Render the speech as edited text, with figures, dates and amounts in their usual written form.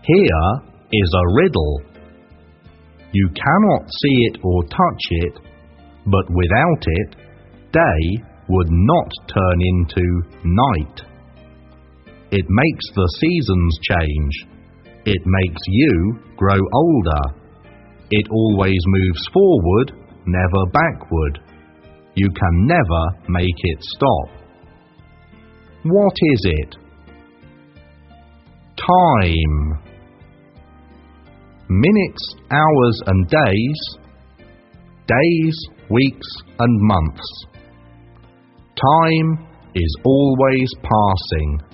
Here is a riddle. You cannot see it or touch it, but without it, day would not turn into night. It makes the seasons change. It makes you grow older. It always moves forward, never backward. You can never make it stop. What is it? Time. Minutes, hours and days. Days, weeks and months. Time is always passing.